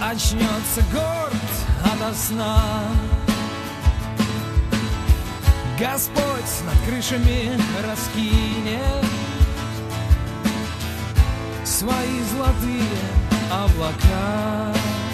Очнется город ото сна. Господь над крышами раскинет свои золотые облака.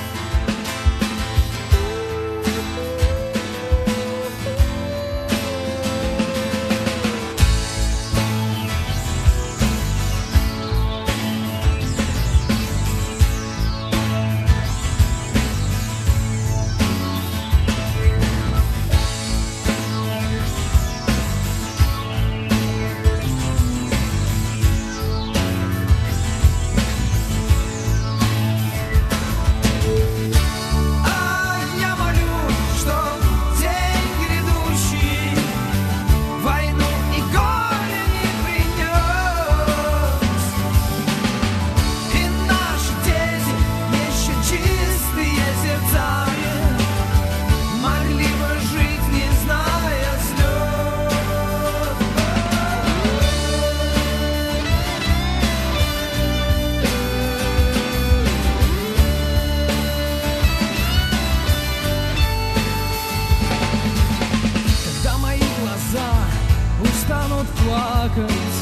Устанут плакать,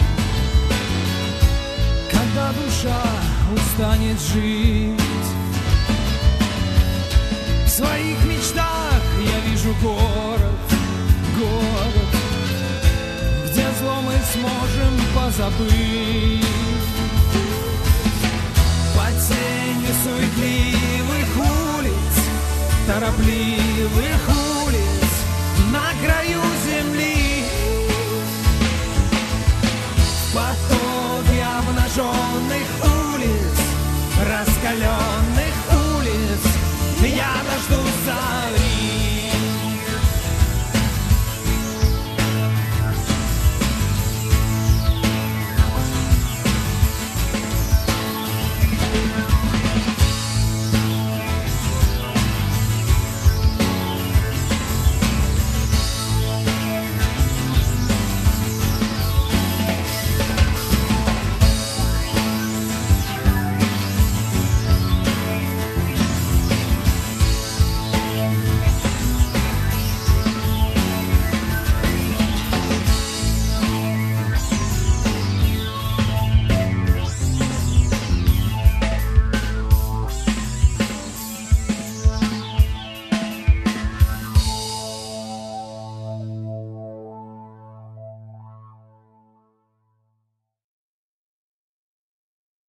когда душа устанет жить. В своих мечтах я вижу город, город, где зло мы сможем позабыть. Под тенью суетливых улиц, торопливых улиц,